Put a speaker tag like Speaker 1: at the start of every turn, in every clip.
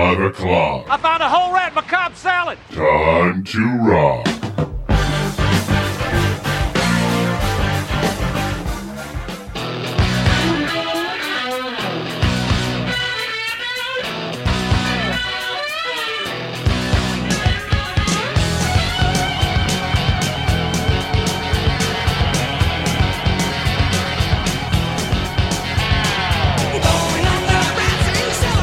Speaker 1: 5 o'clock.
Speaker 2: I found a whole rat in my Cobb salad.
Speaker 1: Time to rock.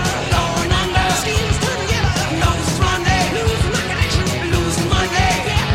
Speaker 3: Schemes turn together. Losing Monday, losing my connection, losing Monday.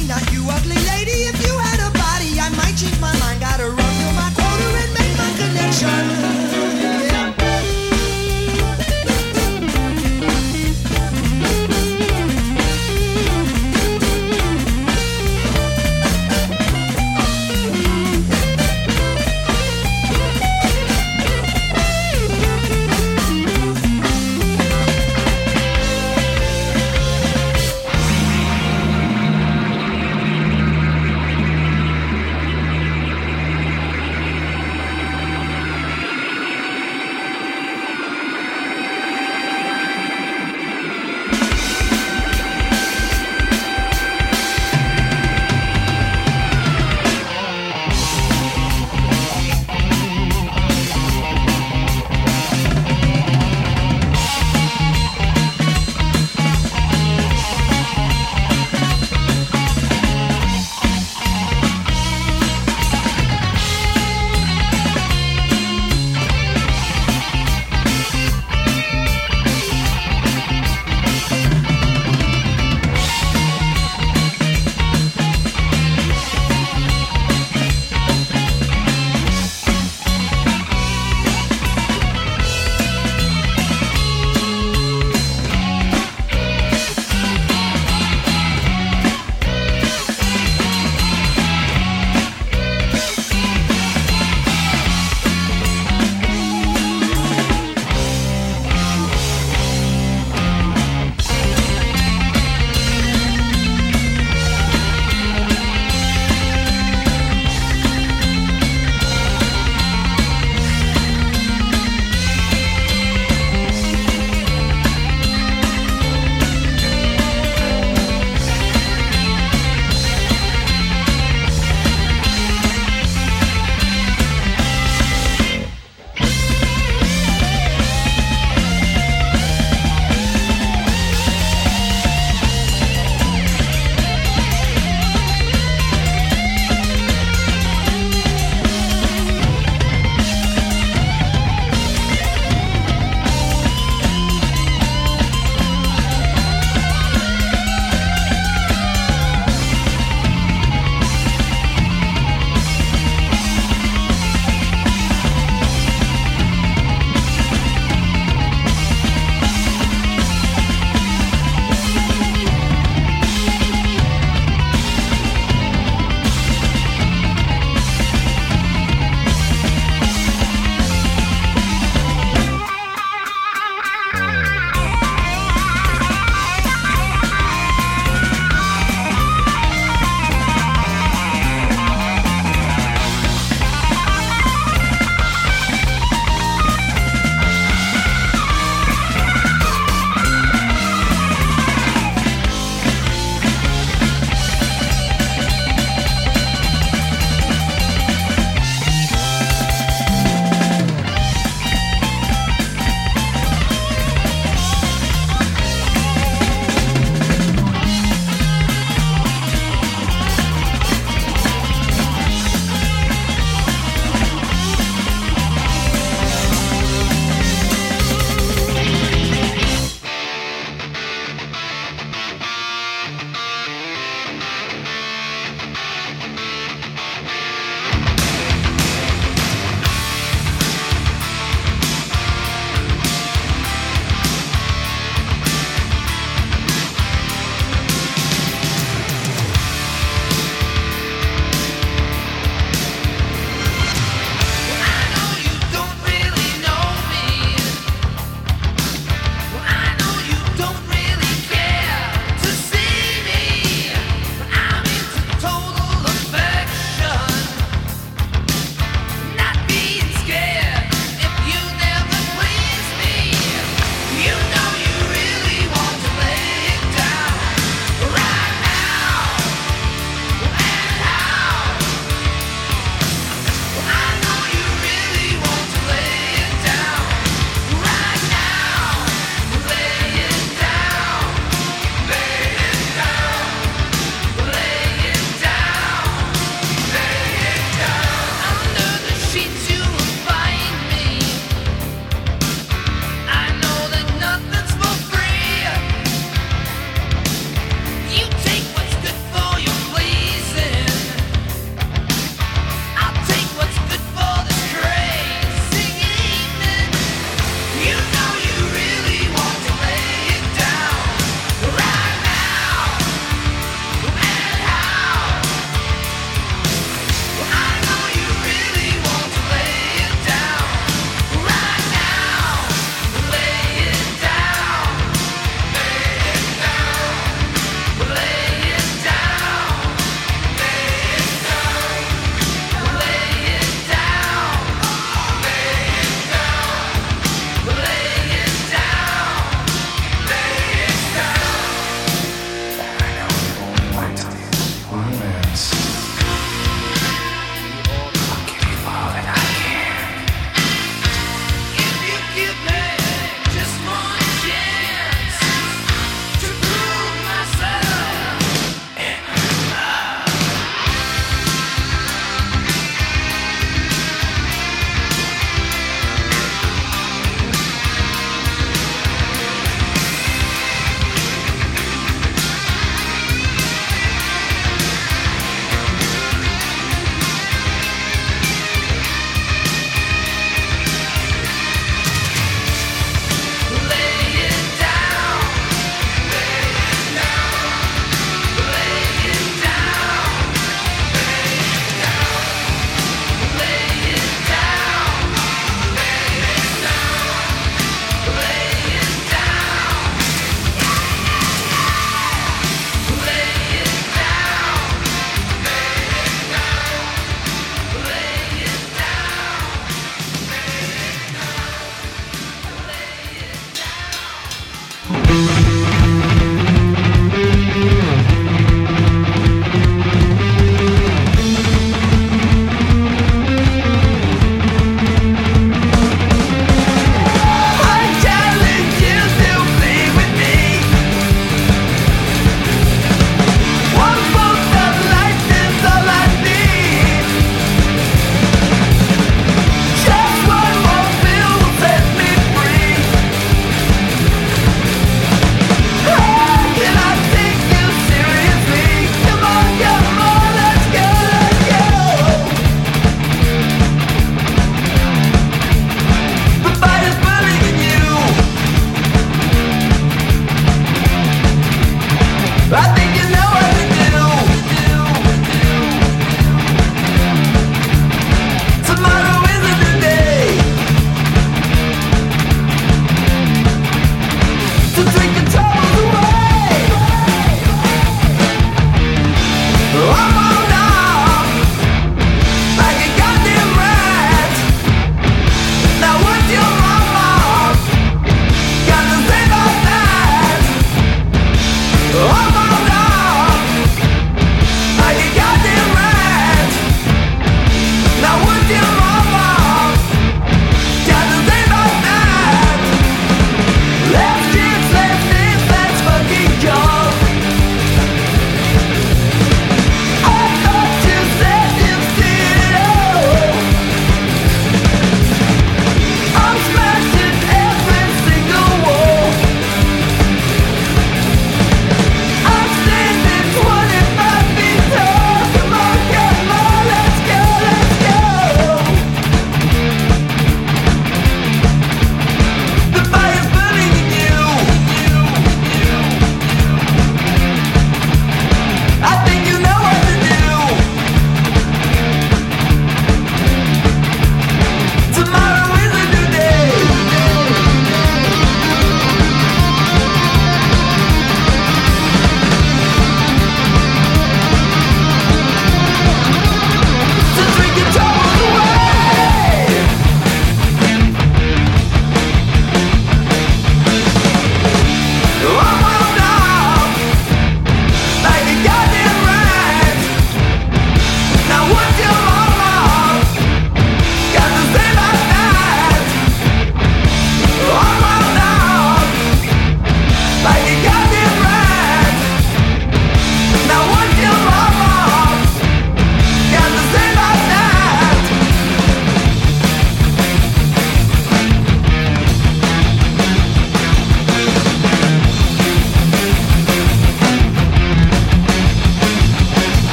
Speaker 3: me, not you, ugly lady. If you had a body, I might change my mind. Gotta run through my quota and make my connection. Yeah.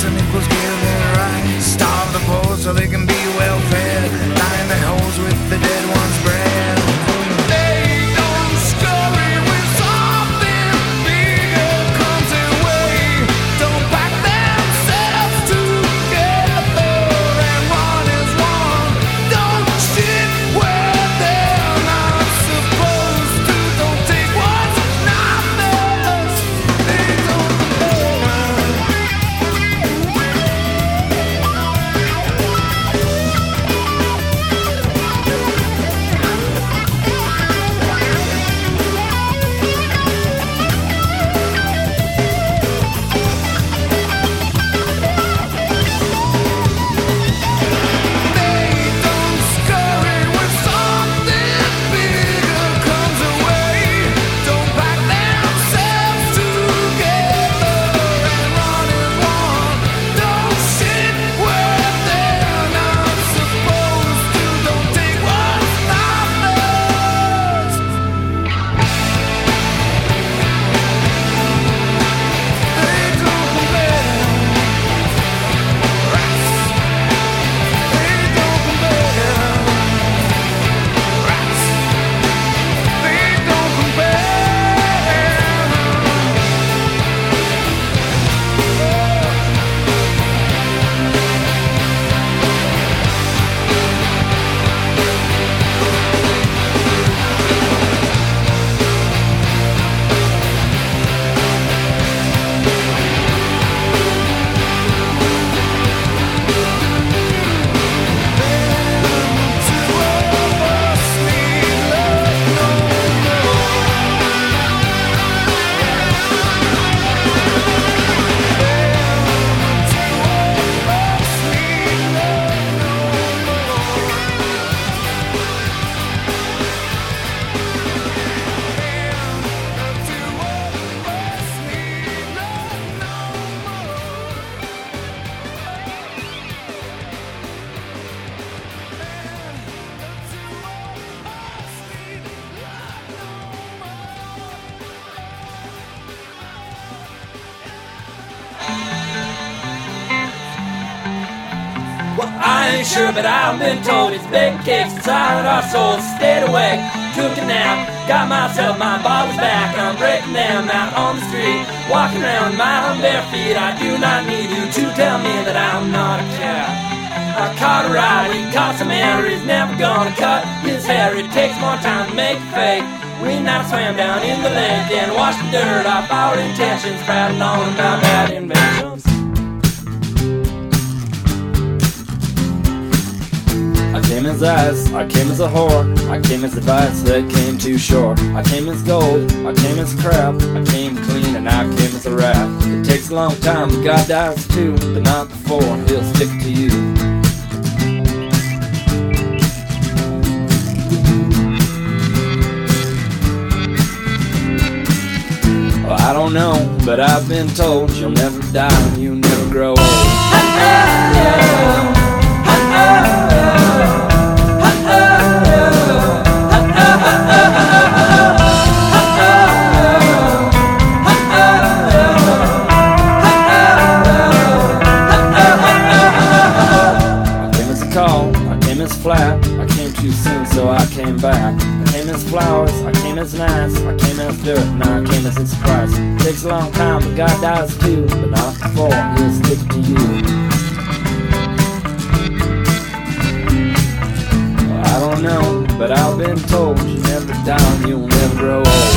Speaker 4: and equals given rights. Starve the poor so they can be well fed. Line the holes with the dead one's bread. They don't scurry when something bigger comes their way. Don't pack themselves together and run as one. Don't sit where they're not supposed to. Don't take what's not theirs. They don't scurry when something bigger comes away. Don't pack themselves together and run as one. Don't sit where they're not supposed to. Don't take what's not theirs. They don't compare. Rats. They don't compare. Rats. They don't compare.
Speaker 5: Well, I ain't sure, but I've been told it's big kicks inside our souls. Stayed awake, took a nap, got myself, my body's back. I'm breaking them out on the street, walking around my own bare feet. I do not need you to tell me that I'm not a cat. I caught a ride, he caught some air, he's never gonna cut his hair. It takes more time to make it fake. We now swam down in the lake and washed the dirt off our intentions, prattled on about bad inventions. I came as ice, I came as a whore, I came as advice that came too short. I came as gold, I came as crap, I came clean and I came as a rat. It takes a long time, but God dies too, but not before he'll stick to you. Well, I don't know, but I've been told you'll never die and you never grow old. Flat. I came too soon, so I came back. I came as flowers, I came as nice, I came as dirt, and I came as its price. Takes a long time, but God dies too, but not before he'll stick to you. Well, I don't know, but I've been told you never die and you'll never grow old.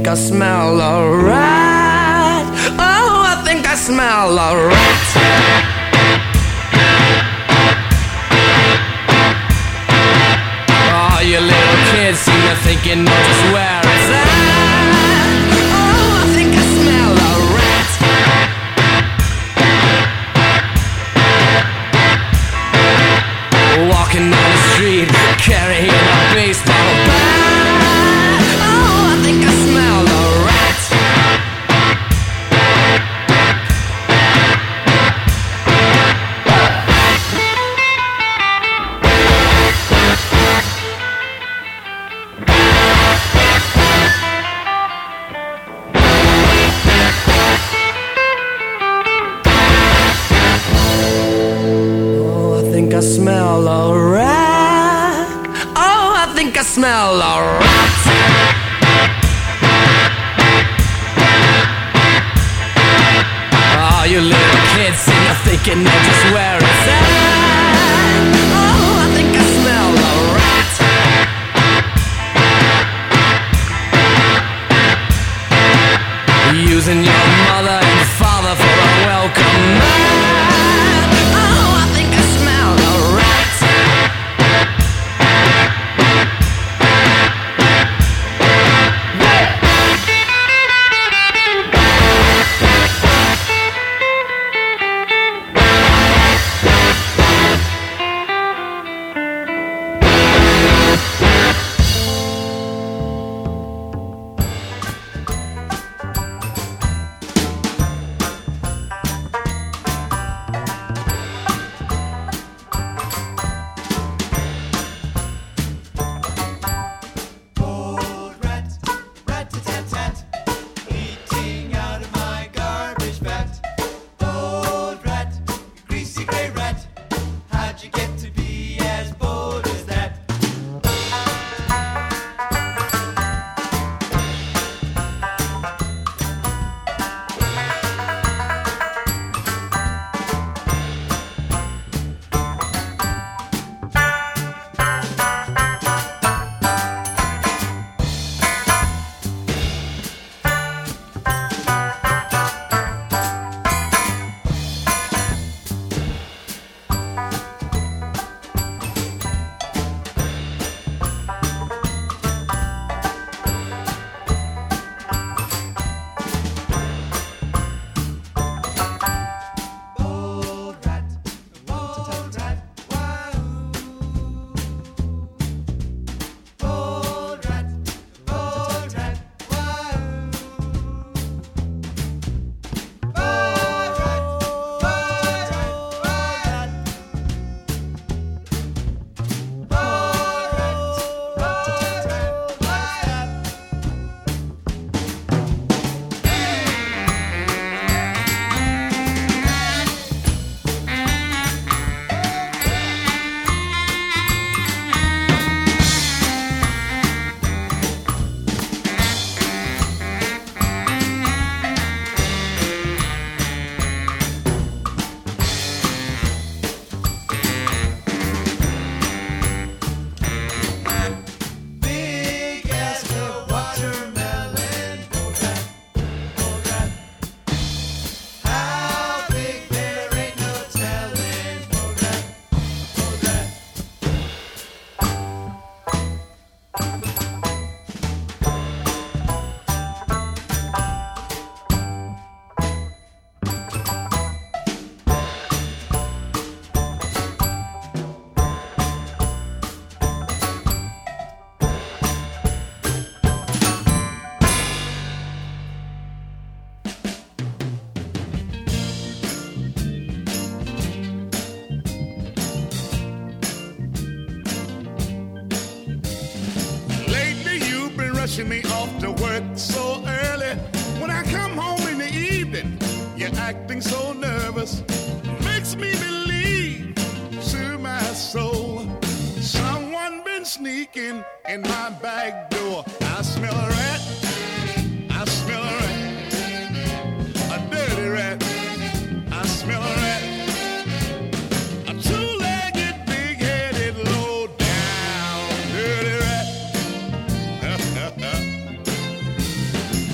Speaker 4: I smell a rat. Oh, I think I smell a rat. Oh, you little kids seem to think you know just where it's at. Oh, I think I smell a rat. Walking down the street, carrying a baseball bat. Oh, I think I smell a rat. I smell a rat. Oh, I think I smell a rat. Oh, you little kids seem to think you know just where it's at. Oh, I think I smell a rat. Using your mother and father for a welcome mat. Oh, I think I smell a rat.
Speaker 6: Rushing me off to work so early. When I come home in the evening, you're acting so nervous. Makes me believe to my soul someone been sneaking in my back door. I smell a rat. I smell a rat. A dirty rat. I smell a rat. A two-legged, big-headed, low-down dirty rat.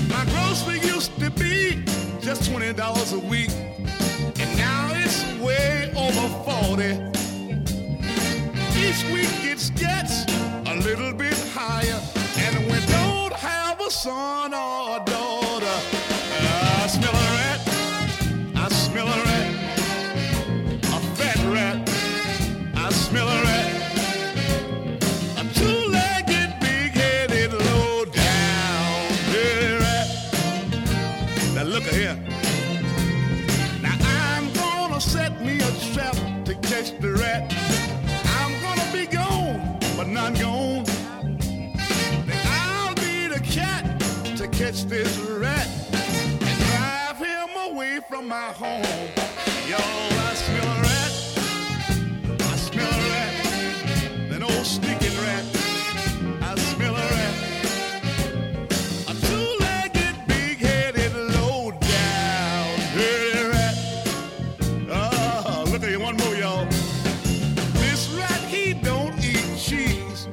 Speaker 6: hours a week, and now it's way over 40. Each week it gets a little bit higher, and we don't have a son or a daughter. I smell a rat, I smell a rat, a fat rat, I smell a rat, a two-legged, big-headed, low-down dirty rat. Now look here. Now I'm gonna set me a trap to catch the rat. I'm gonna be gone, but not gone. Then I'll be the cat to catch this rat and drive him away from my home. Y'all, I smell a rat, I smell a rat, an old sneaking rat, I smell a rat, a two-legged, big-headed, low-down, dirty rat. Oh, look at you, one more, y'all. This rat, he don't eat cheese.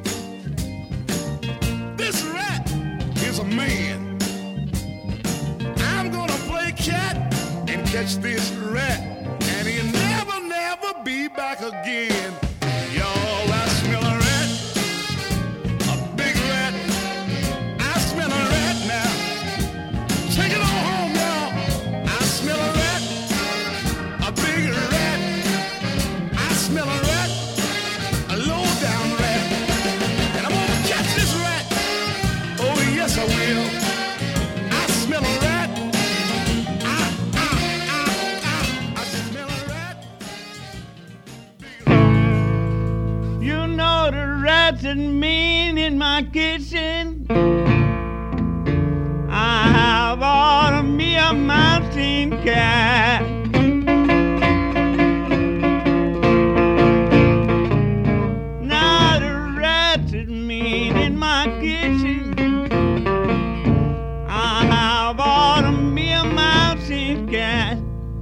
Speaker 6: This rat is a man. I'm gonna play cat and catch this rat, and he'll never, never be back again. Y'all, I smell a rat, a big rat. I smell a rat now. Take it on home, y'all. I smell a rat, a big rat. I smell a rat, a low-down rat, and I'm gonna catch this rat. Oh, yes, I will. I smell a rat. I smell a rat.
Speaker 7: You know the rats and mean in my kitchen. I have ordered me a mountain cat. Now the rats and mean in my kitchen. I have ordered me a mountain cat.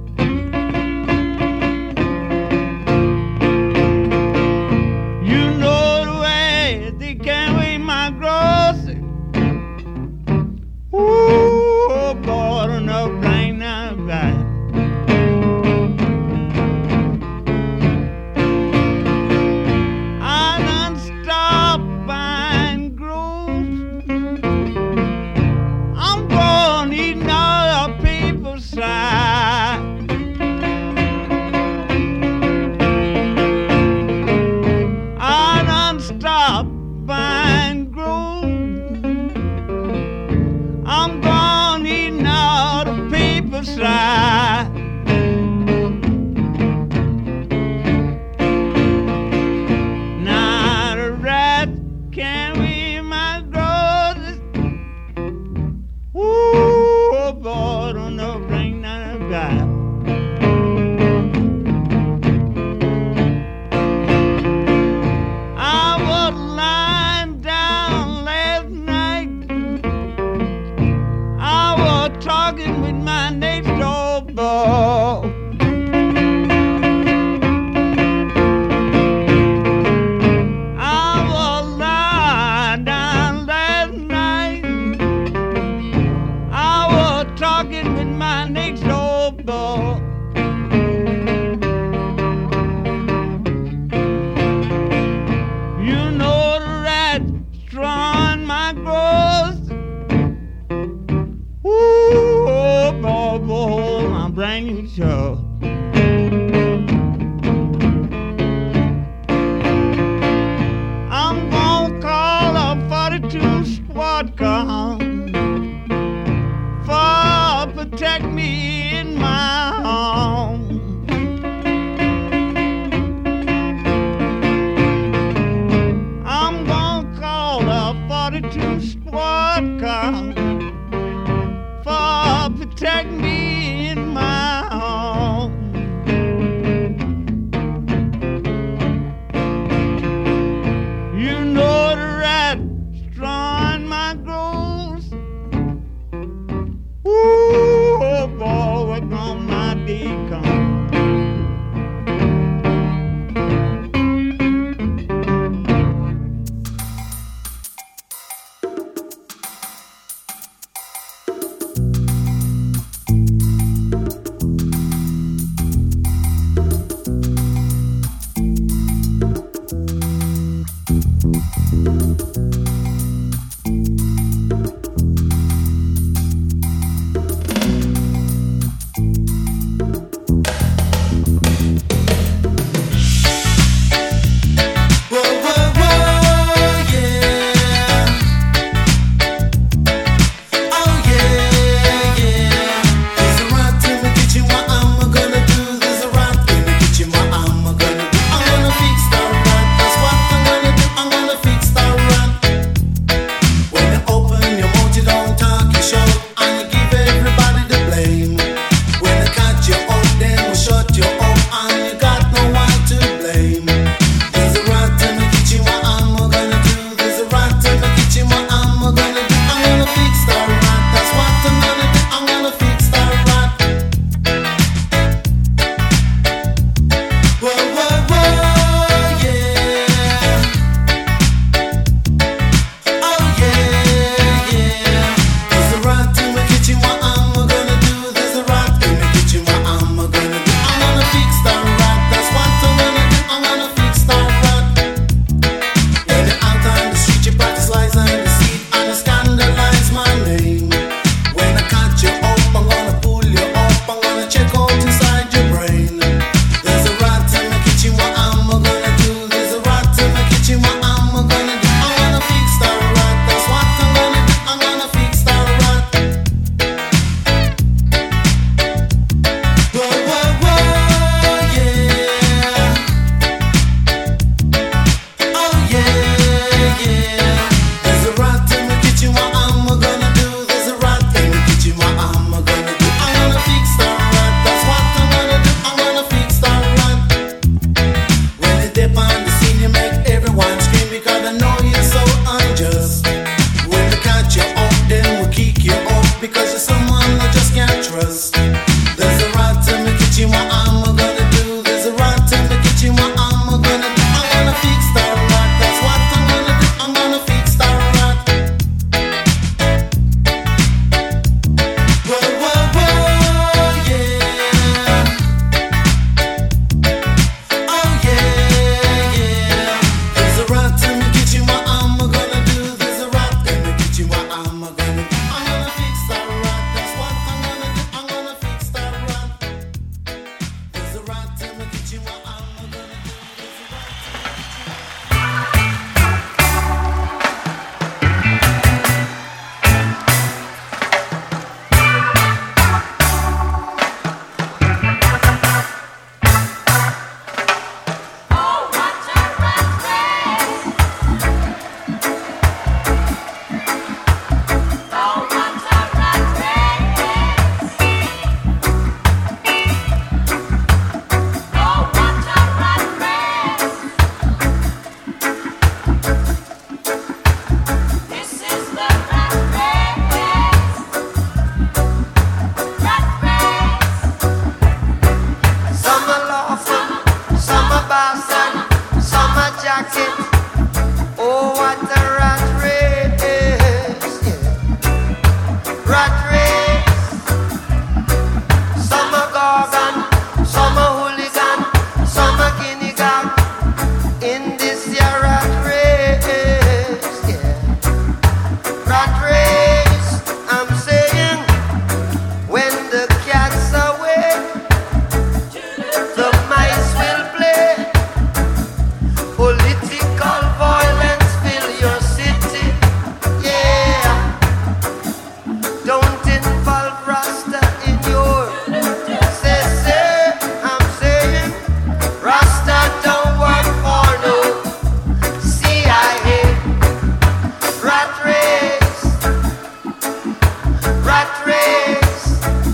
Speaker 7: You know the way they can't weigh my groceries. Ooh, boy, don't know right now about it. I done stopped buying groceries. I'm going eating all the people side. I done stopped buying groceries. I'm gone eating all the people side. Now the rat can't weigh my groceries. Ooh, boy, don't know bring none about it. I was lying down last night. I was talking with my next door boy. I was lying down last night. I was talking with my next door boy. You know the rat strong my groceries. Ooh, oh, boy, boy, I'm bringing show. I'm gonna call a 42 squad car for protect me in my home. I'm gonna call a 42 squad car for protect me in my home.
Speaker 3: at it. Oh, what a rat race. Yeah. Rat race. Some are Gorgon, some are hooligan, some are guinea gag. In this year rat race. Yeah. Rat race. I'm saying when the cat's away, the mice will play. Political violence fill your city, yeah. Don't involve Rasta in your say. I'm saying Rasta don't work for no CIA. Rat race, rat race,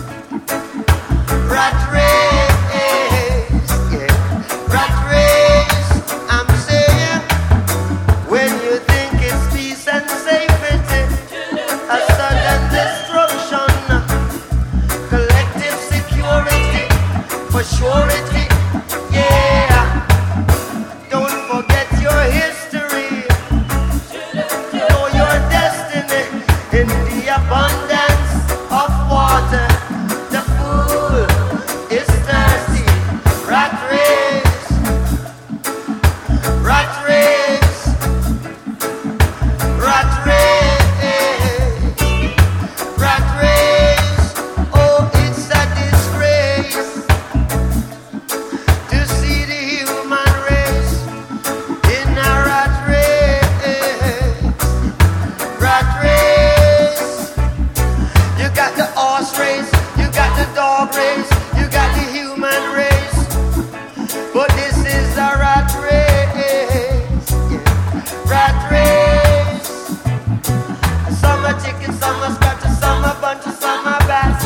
Speaker 3: rat race, yeah. Rat race. I'm saying when you think it's peace and safety, a sudden destruction, collective security, for surety, yeah. Don't forget your history, know your destiny. In the abundance of water, the fool is thirsty. Rat race, rat race, rat race, rat race. Oh, it's a disgrace to see the human race in a rat race. Rat race. You got the horse race, you got the dog race, you got the human race. But this is a rat race. Yeah. Rat race. Some are chicken, some are scratcher, some are bunch, some are bats.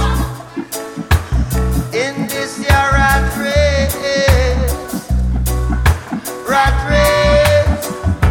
Speaker 3: In this year rat race. Rat race.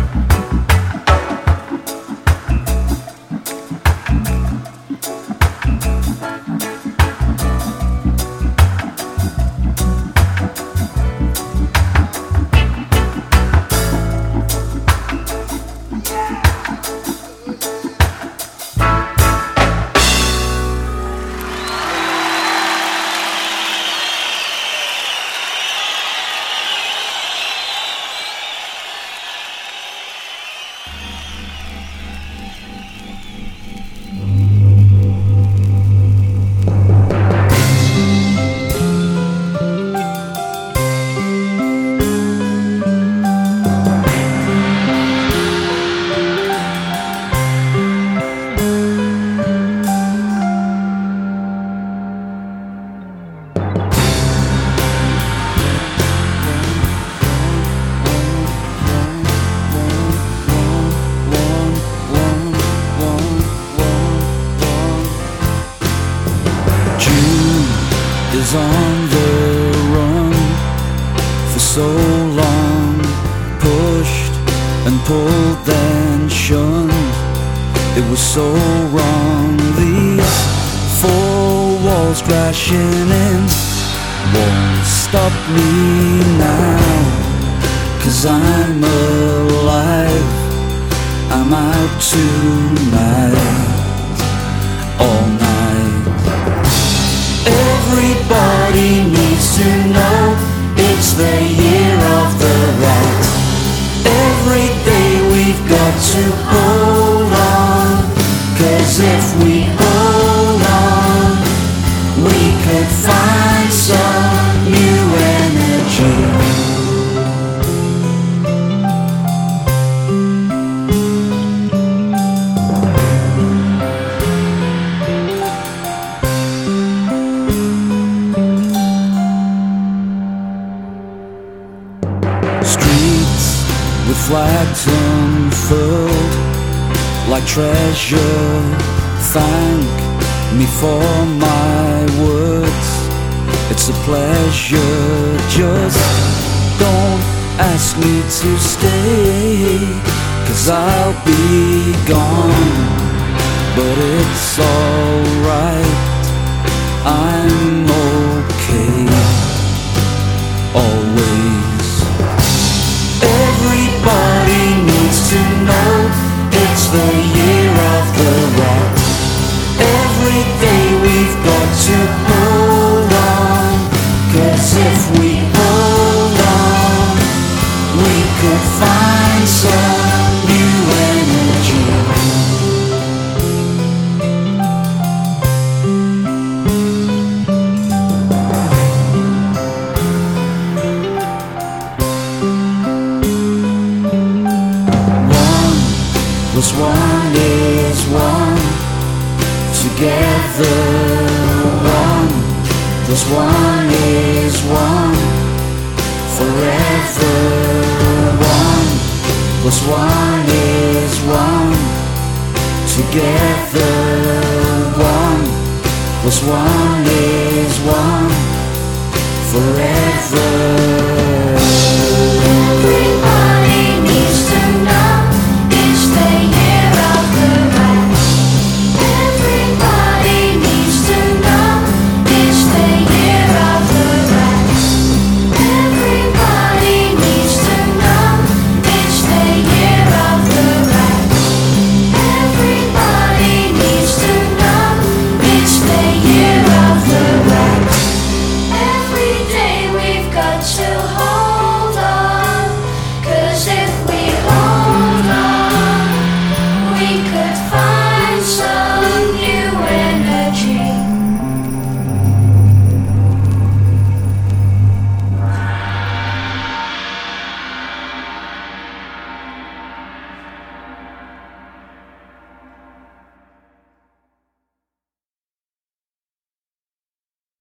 Speaker 8: is on the run for so long, pushed and pulled then shunned. It was so wrong. These four walls crashing in won't stop me now, 'cause I'm alive. I'm out tonight, all night. Everybody needs to know it's the year of the rat. Every day we've got to hold on, 'cause if we hold on, we could find some new energy. Flags unfurled like treasure. Thank me for my words, it's a pleasure. Just don't ask me to stay, 'cause I'll be gone. But it's alright, I'm okay, always. Everybody plus one is one. Together one plus one is one. Forever one plus one is one. Together one plus one is one. Forever